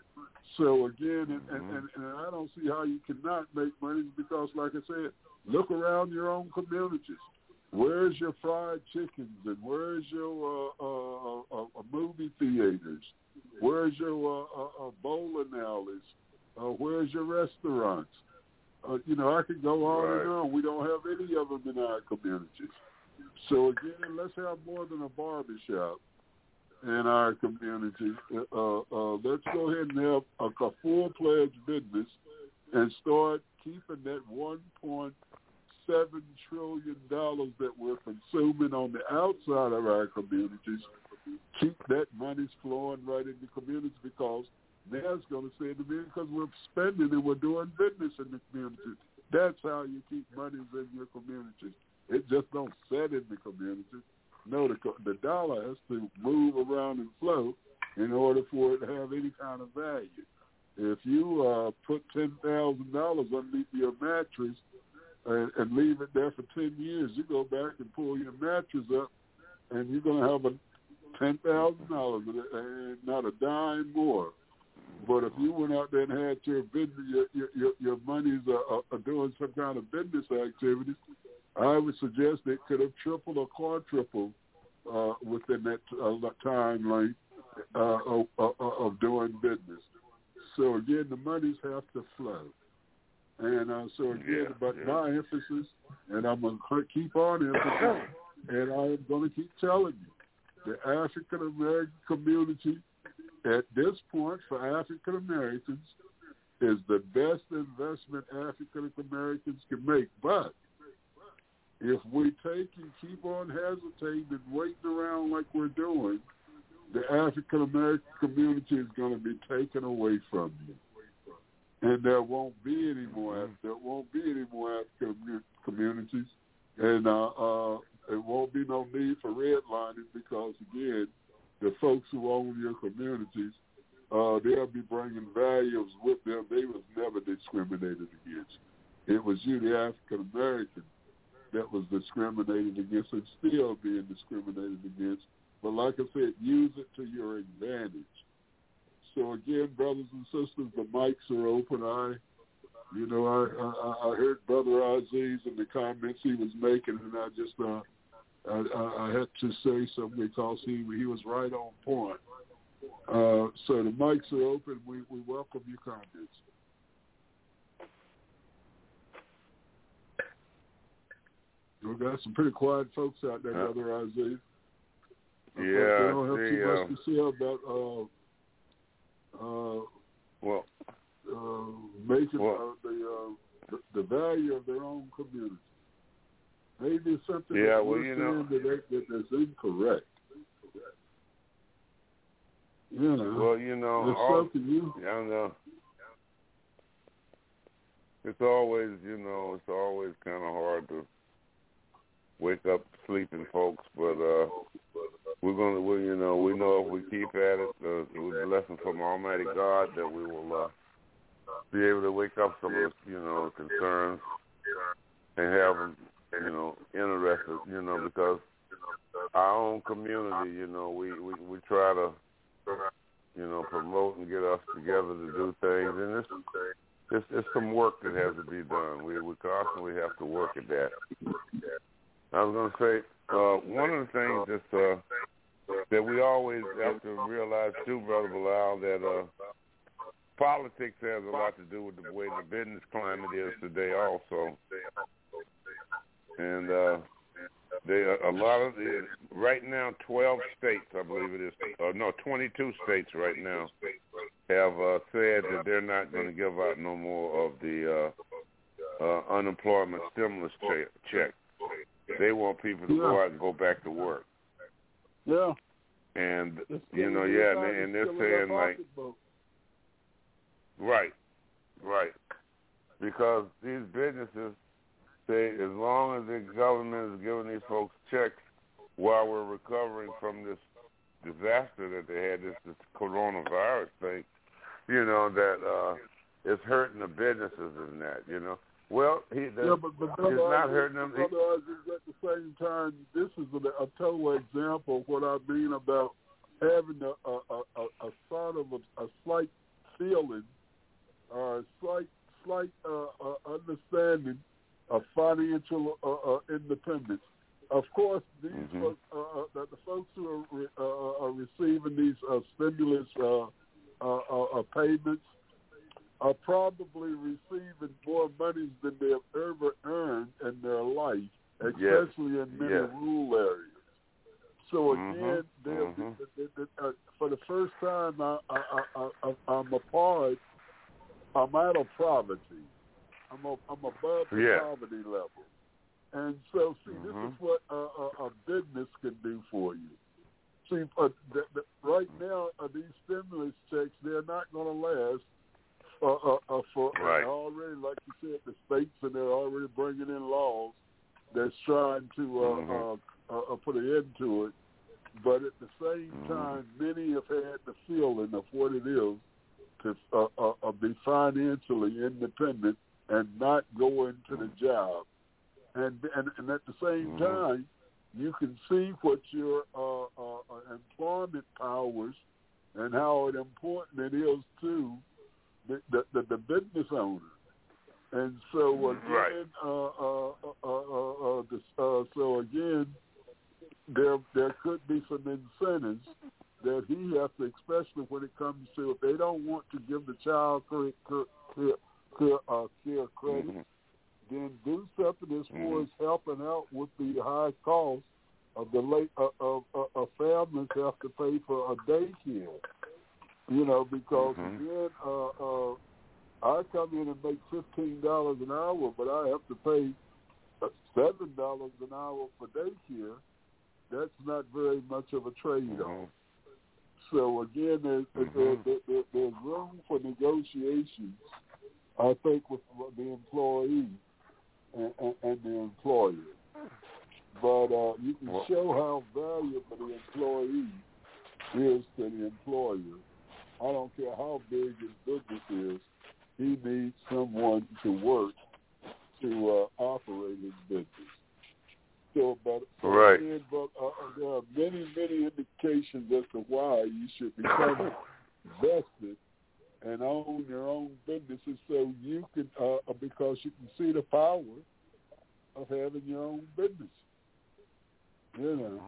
So again, and, and, and, and I don't see how you cannot make money because, like I said, look around your own communities. Where's your fried chickens and where's your uh, uh, uh, uh, movie theaters? Where's your uh, uh, uh, bowling alleys? Uh, where's your restaurants? Uh, you know, I could go on right. and on. We don't have any of them in our communities. So again, let's have more than a barbershop in our community. Uh, uh, let's go ahead and have a, a full-fledged business and start keeping that one point seven trillion dollars that we're consuming on the outside of our communities. Keep that money flowing right in the communities because NAS going to say to me because we're spending and we're doing business in the community. That's how you keep monies in your community. It just don't set in the community. No, the, the dollar has to move around and flow in order for it to have any kind of value. If you uh, put ten thousand dollars underneath your mattress and, and leave it there for ten years, you go back and pull your mattress up, and you're going to have a ten thousand dollars and not a dime more. But if you went out there and had your business, your your, your, your monies are, are doing some kind of business activities, I would suggest it could have tripled or quadrupled uh, within that uh, time length uh, of, of, of doing business. So again, the monies have to flow. And uh, so again, yeah, but yeah. my emphasis, and I'm going to keep on emphasis, and I am going to keep telling you, the African American community at this point for African Americans is the best investment African Americans can make. But if we take and keep on hesitating and waiting around like we're doing, the African American community is going to be taken away from you. And there won't be any more. There won't be any more African communities, and uh, uh, there won't be no need for redlining because, again, the folks who own your communities, uh, they'll be bringing values with them. They was never discriminated against. It was you, the African American, that was discriminated against and still being discriminated against. But like I said, use it to your advantage. So again, brothers and sisters, the mics are open. I, you know, I, I, I heard Brother Aziz in the comments he was making, and I just, uh, I, I had to say something because he he was right on point. Uh, so the mics are open. We we welcome your comments. We've got some pretty quiet folks out there, huh? Brother Aziz. Yeah, they don't have the, too much uh, to say about. Uh, uh, well, uh, making well, uh, the, uh, the the value of their own community. Maybe something yeah, that well, we're you know, saying that, that is incorrect. You know, well, you know, it's all, something you. I know. It's always, you know, it's always kind of hard to wake up sleeping folks, but uh, we're gonna, we, you know, we know if we keep at it uh, with the lesson from Almighty God that we will uh, be able to wake up some of the, you know, concerns and have them, you know, interested, you know, because our own community, you know, we, we, we try to, you know, promote and get us together to do things, and it's it's, it's some work that has to be done. We we constantly have to work at that. I was going to say uh, one of the things that's uh, that we always have to realize too, Brother Bilal, that uh, politics has a lot to do with the way the business climate is today, also, and uh, they a lot of the, right now twelve states, I believe it is, uh, no, twenty-two states right now have uh, said that they're not going to give out no more of the uh, uh, unemployment stimulus check. check. They want people to yeah. go out and go back to work. Yeah. And, you know, yeah, and, they, and they're saying, like, right, right, because these businesses say as long as the government is giving these folks checks while we're recovering from this disaster that they had, this, this coronavirus thing, you know, that uh, it's hurting the businesses and that, you know. Well, he the, yeah, but, but it's not hurting them. Otherwise, at the same time, this is a, a total example of what I mean about having a, a, a, a sort of a, a slight feeling or a slight, slight uh, uh, understanding of financial uh, uh, independence. Of course, these mm-hmm. folks, uh, uh, the, the folks who are, re, uh, are receiving these uh, stimulus uh, uh, uh, payments are probably receiving more monies than they have ever earned in their life, especially yes. in many yes. rural areas. So again, mm-hmm. mm-hmm. they, they, they, uh, for the first time, I, I, I, I, I'm a part. I'm out of poverty. I'm, a, I'm above the yeah. poverty level. And so, see, mm-hmm. this is what a, a, a business can do for you. See, uh, the, the, right now, uh, these stimulus checks, they're not going to last uh, uh, uh, for right. uh, already, like you said, the states, and they're already bringing in laws that's trying to uh, mm-hmm. uh, uh, put an end to it. But at the same mm-hmm. time, many have had the feeling of what it is to uh, uh, uh, be financially independent and not go into the job. And, and and at the same mm-hmm. time, you can see what your uh, uh, employment powers and how important it is to the the, the, the business owner. And so again, right. uh, uh, uh, uh, uh, this, uh, so again, there there could be some incentives that he has to, especially when it comes to if they don't want to give the child care, care, care, uh, care credit. Mm-hmm. Then do something as far mm-hmm. as helping out with the high cost of the late uh, of, of, of families have to pay for a daycare. You know, because mm-hmm. again, uh, uh, I come in and make fifteen dollars an hour, but I have to pay seven dollars an hour for daycare. That's not very much of a trade-off. Mm-hmm. So again, there's, mm-hmm. there, there, there, there's room for negotiations, I think, with the employee and, and, and the employer. But uh, you can well, show how valuable the employee is to the employer. I don't care how big his business is. He needs someone to work to uh, operate his business. So, but, so right. again, but uh, there are many, many indications as to why you should become vested and own your own businesses, so you can, uh, because you can see the power of having your own business. You know.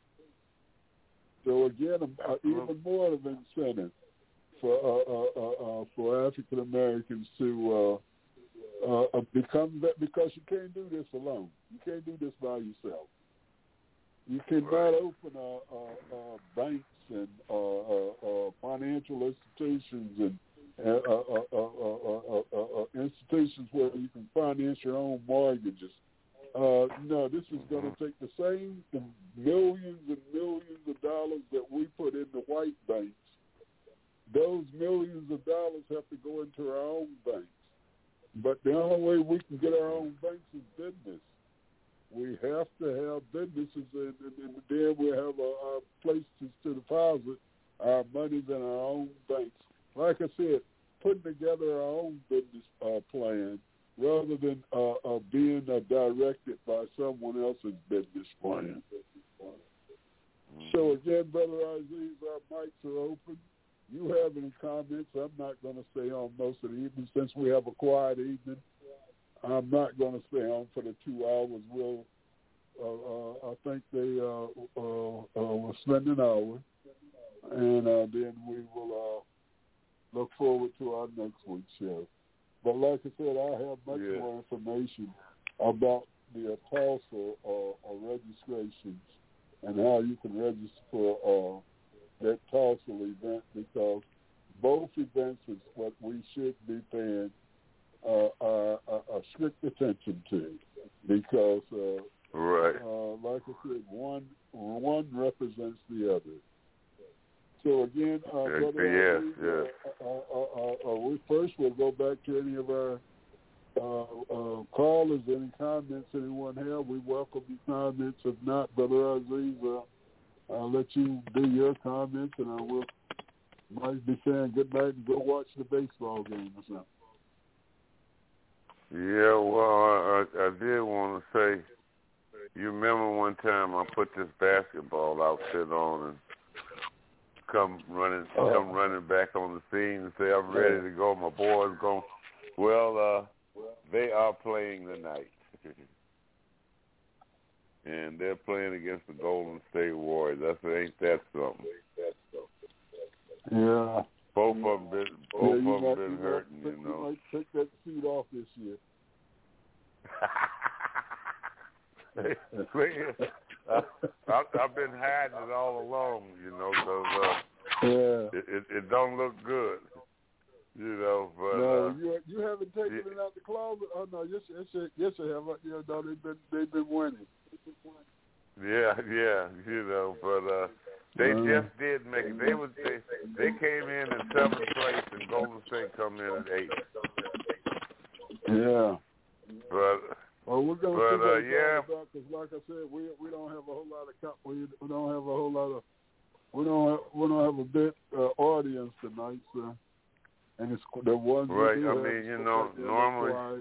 So again, uh, even more of an incentive for uh, uh, uh, uh, for African Americans to uh, uh, become that, because you can't do this alone. You can't do this by yourself. You cannot right. open uh, uh, uh, banks and uh, uh, uh, financial institutions and uh, uh, uh, uh, uh, uh, uh, institutions where you can finance your own mortgages. Uh, no, this is going to take the same millions and millions of dollars that we put into white banks. Those millions of dollars have to go into our own banks. But the only way we can get our own banks is business. We have to have businesses, and, and, and then we have a, a places to deposit our monies in our own banks. Like I said, putting together our own business uh, plan rather than uh, uh, being uh, directed by someone else's business plan. Mm-hmm. So again, Brother Aziz, our mics are open. You have any comments? I'm not going to stay on most of the evening since we have a quiet evening. I'm not going to stay on for the two hours. We'll, uh, uh, I think they uh, uh, uh, will spend an hour, and uh, then we will uh, look forward to our next week's show. But like I said, I have much yeah. more information about the uh, Tulsa uh, uh, registrations and how you can register for uh, that Tulsa event, because both events is what we should be paying uh, uh, uh, strict attention to, because uh, right. uh, like I said, one one represents the other. So again, uh, yes, brother, yes, yes. Uh, uh, uh, uh, we first will go back to any of our uh, uh, callers. Any comments anyone have? We welcome your comments. If not, Brother Aziz, uh, I'll let you do your comments, and I will might be saying good night and go watch the baseball game or something. Yeah, well, I, I did want to say, you remember one time I put this basketball outfit on and come running, oh. come running back on the scene and say I'm ready to go. My boys going. Well, uh, they are playing tonight, and they're playing against the Golden State Warriors. That's ain't that something? Yeah. Both of them been, both yeah, of them might, been you hurting, might, you know. You might take that seat off this year. I, I, I've been hiding it all along, you know, because uh, yeah. it, it, it don't look good, you know. But no, uh, you you haven't taken yeah. it out the closet. Oh no, yes, yes, yes, yes, you have. You know, they've been they've been winning. Yeah, yeah, you know, but uh, they uh, just did make it. They was they, they came in in seventh place, and Golden State come in at eighth. Yeah, but. Well, we're gonna but, see what uh, it's yeah. all about, because, like I said, we we don't have a whole lot of we, we don't have a whole lot of we don't have, we don't have a big uh, audience tonight, so and it's the ones right. we do I have, mean, you know, like normally, quiet.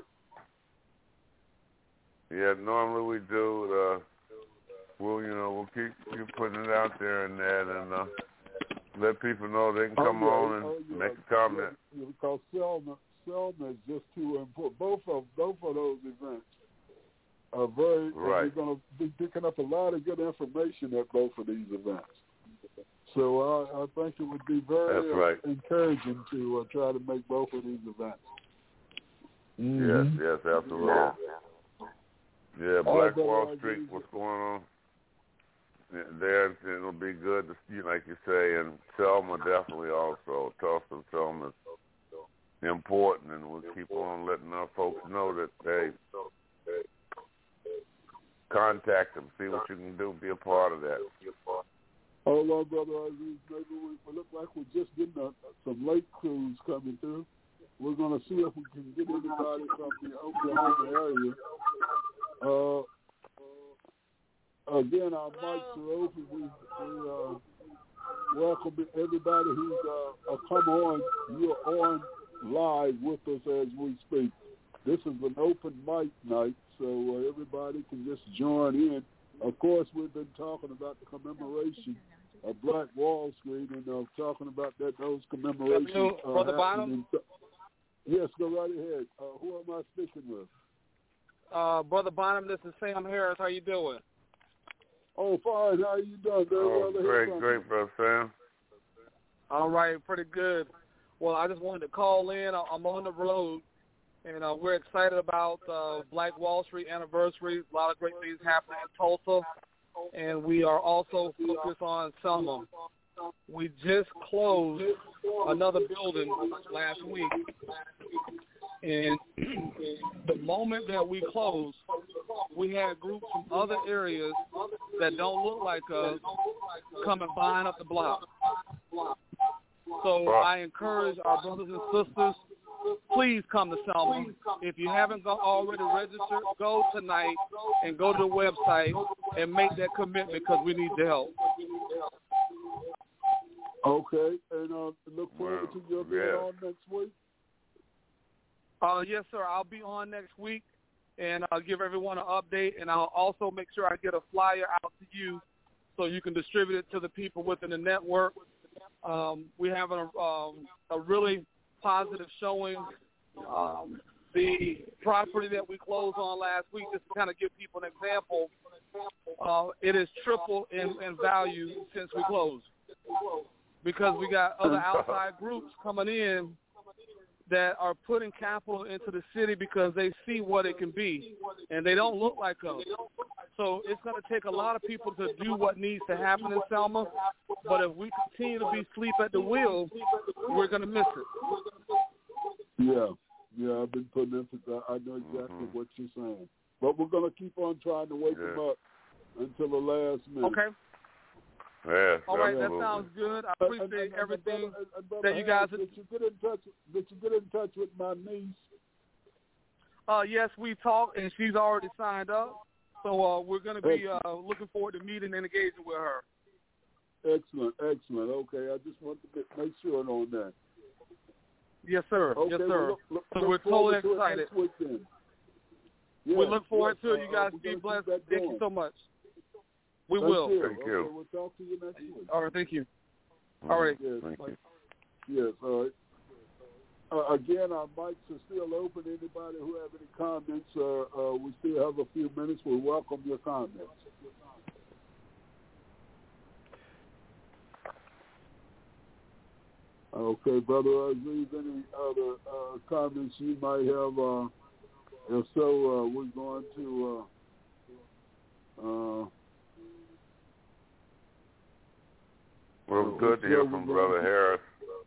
yeah, normally we do. Uh, we'll you know we'll keep keep putting it out there and that, and uh, let people know they can come oh, yeah, on and oh, yeah, make a comment. Yeah, because Selma Selma is just too important. Both of both of those events. Uh, very, right. We're going to be picking up a lot of good information at both of these events. So I, I think it would be very That's right. encouraging to uh, try to make both of these events. Mm-hmm. Yes, yes, absolutely. Yeah, Black Wall Street, what's going on? There, it'll be good to see, like you say, and Selma definitely also. Tulsa and Selma is important, and we'll keep on letting our folks know that, hey, contact them, see what you can do, be a part of that. Hold on, Brother Aziz. Maybe we, we look like we're just getting a, some late crews coming through. We're going to see if we can get anybody from the Oklahoma area. Uh, again, our mics are open. We, we uh, welcome everybody who's uh, uh, come on. You're on live with us as we speak. This is an open mic night, so uh, everybody can just join in. Of course, we've been talking about the commemoration of Black Wall Street, and uh, talking about that those commemorations. Uh, Brother Bonham? Yes, go right ahead. Uh, who am I speaking with? Uh, Brother Bonham, this is Sam Harris. How you doing? Oh, fine. How you doing? Very oh, well to great, hear great, Brother Sam. All right, pretty good. Well, I just wanted to call in. I'm on the road. And uh, we're excited about uh, Black Wall Street anniversary. A lot of great things happening in Tulsa. And we are also focused on Selma. we just closed another building last week. And the moment that we closed, we had groups from other areas that don't look like us coming buying up the block. So I encourage our brothers and sisters, please come to Selma. If you haven't go, already registered, go tonight and go to the website and make that commitment because we need the help. Okay, and uh, look forward Well, to your being yeah. on next week. Uh, yes, sir. I'll be on next week, and I'll give everyone an update, and I'll also make sure I get a flyer out to you so you can distribute it to the people within the network. Um, we have a, um, a really positive showing. Um, the property that we closed on last week, just to kind of give people an example, uh, it is triple in, in value since we closed because we got other outside groups coming in that are putting capital into the city because they see what it can be, and they don't look like us. So it's going to take a lot of people to do what needs to happen in Selma, but if we continue to be asleep at the wheel, we're going to miss it. Yeah, yeah, I've been putting emphasis. I know exactly Mm-hmm. what you're saying. But we're going to keep on trying to wake Yeah. them up until the last minute. Okay. Yeah, All right, that absolutely. sounds good. I And- and- appreciate and- and everything brother- and brother that you Harris, guys are... Did you get in touch? Did you get in touch with my niece? Uh, yes, we talked, and she's already signed up. So uh, we're going to be uh, looking forward to meeting and engaging with her. Excellent, excellent. Okay, I just want to make sure on that. Yes, sir. Okay, yes, well, sir. look, look, so look we're forward totally to it excited. next week then. Yes, we look forward yes, to it. You uh, guys uh, be we're gonna blessed. keep that Thank going. you so much. We Thank will. You. Thank okay, you. We'll talk to you next week. All right, thank you. Mm-hmm. All right. Yes, Thank you. yes. All right. Uh, again, our mics are still open. Anybody who have any comments, uh, uh, we still have a few minutes. We welcome your comments. Okay, Brother Aziz, any other uh, comments you might have? Uh, if so, uh, we're going to uh, uh, Well, it was good to hear from Brother Harris.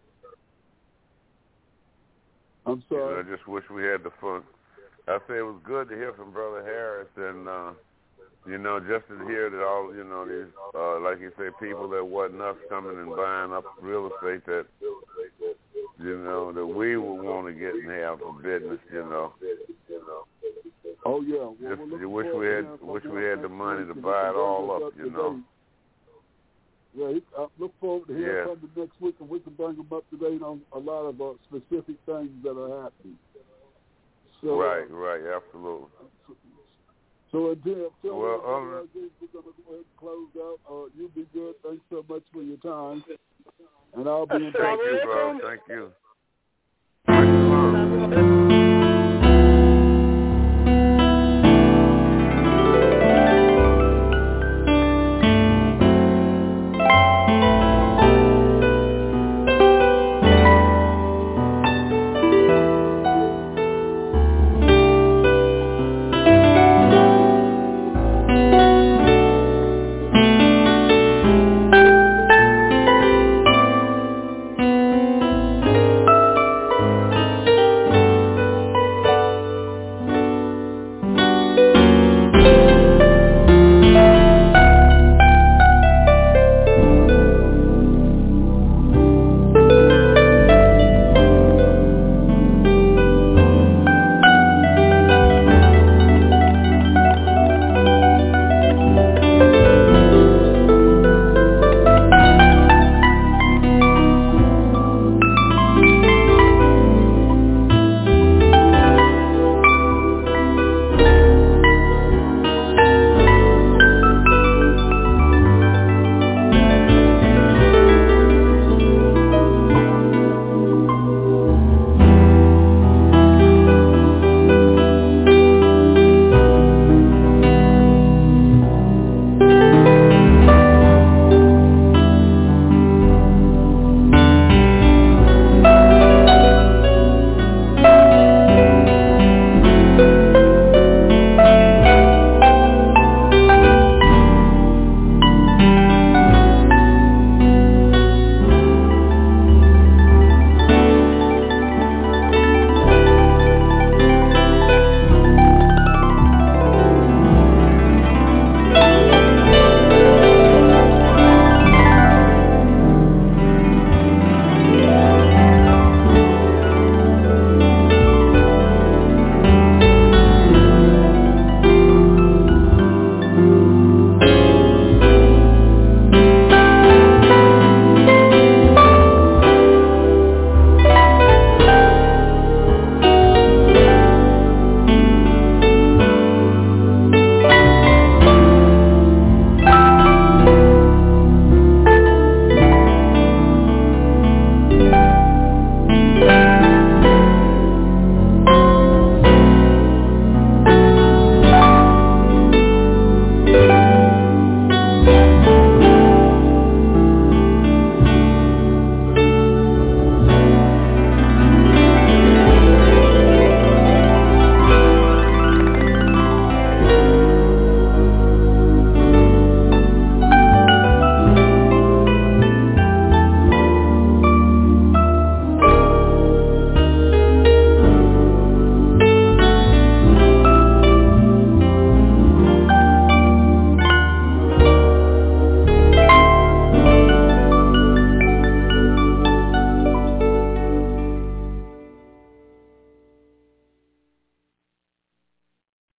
I'm sorry. I just wish we had the fun. I say it was good to hear from Brother Harris, and uh, you know, just to hear that all, you know, these, uh, like you say, people that wasn't us coming and buying up real estate that, you know, that we would want to get and have for business, you know. Oh yeah. Well, Just we're you wish forward we to had, hearing from wish him we had the next money week, to and buy he it can all bring us up, up you to know. date. Yeah, he, I look forward to hearing Yeah. from him next week, and we can bring him up to date on a lot of uh, specific things that are happening. So, Right, uh, right, absolutely. So until, until Well, uh, um, we're going to go ahead and close out. Uh, you be good. Thanks so much for your time, and I'll be in touch. Thank you, bro. Thank you.